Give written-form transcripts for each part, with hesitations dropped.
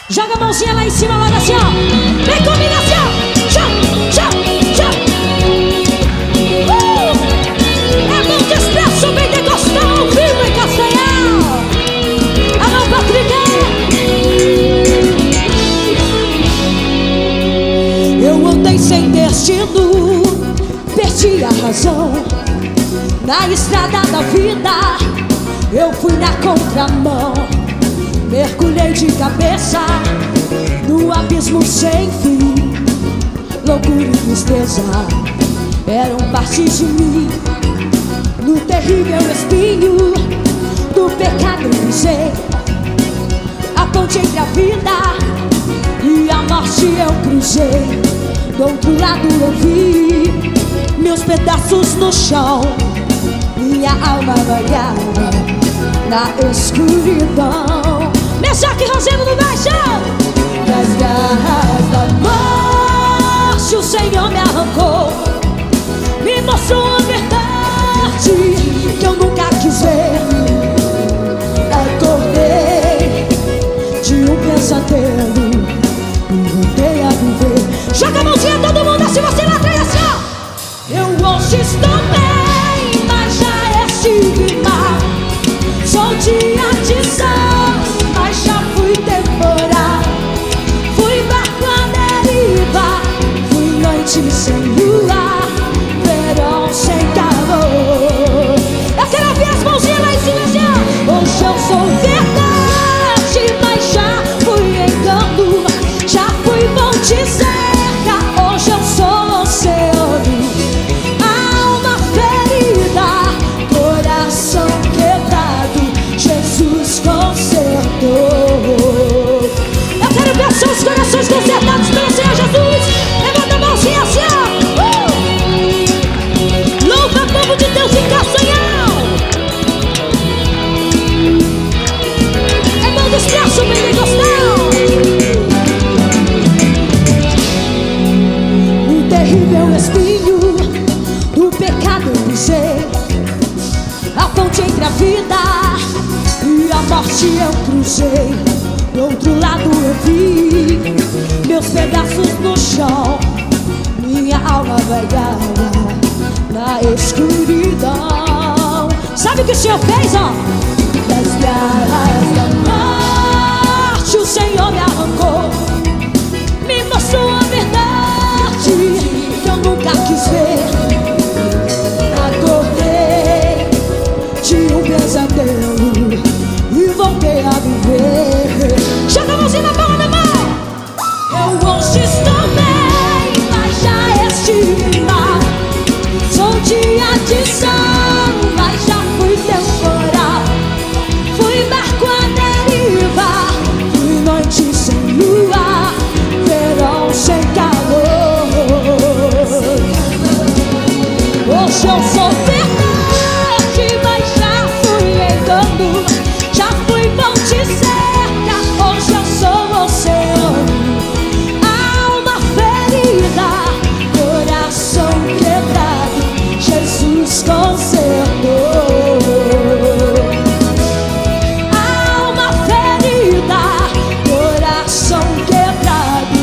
Joga a mãozinha lá em cima, logo assim, ó. Vem comigo assim, ó. Tchau, tchau, tchau. É bom que expresso bem de gostar ao vivo em Castanhal. Alô, Patrick. Eu andei sem destino, perdi a razão. Na estrada da vida eu fui na contramão. Mergulhei de cabeça no abismo sem fim. Loucura e tristeza eram parte de mim. No terrível espinho do pecado eu pisei. A ponte entre a vida e a morte eu cruzei. Do outro lado eu vi meus pedaços no chão. Minha alma vagava na escuridão. Mesaque Rosendo no baixo. Das garras da morte o Senhor me arrancou. Me mostrou a verdade que eu nunca quis ver. Acordei de um pesadelo e voltei a viver. Joga a mãozinha todo mundo assim, você lá atrás assim, ó. Eu hoje estou bem, mas já estive mal. Sou dia de sol, mas já fui temporal. Fui barco à deriva, fui noite sem lua, verão sem calor. Eu quero ver as mãozinhas lá em cima assim, ó. Hoje eu sou verdade, mas já fui engano. Já fui monte seca, hoje eu sou oceano. Alma ferida, coração quebrado, Jesus consertou. Eu quero ver seus corações consertados pelo Senhor Jesus. Levanta a mãozinha assim, ó. Louva o povo de Deus em Castanhal. É bom do expresso pentecostal. No terrível espinho do pecado eu pisei. A ponte entre a vida e a morte eu cruzei. Do outro lado eu vi meus pedaços no chão. Minha alma vagava na escuridão. Sabe o que o Senhor fez, ó? Das garras da morte o Senhor me arrancou. Me mostrou a verdade que eu nunca quis ver. Acordei de um pesadelo e voltei a viver. Joga a mãozinha na palma da mão. Eu hoje estou bem, mas já estive mal. Sou dia de sol, mas já fui temporal. Fui barco à deriva, fui noite sem lua, verão sem calor. Hoje eu sou verdade, mas já fui engano. Já fui monte seca, hoje eu sou oceano. Alma ferida, coração quebrado, Jesus consertou. Alma ferida, coração quebrado,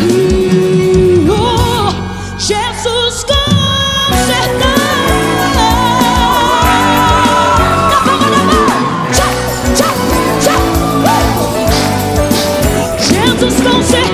Jesus consertou. Na palma da mão. Tchau, tchau, tchau. Jesus consertou.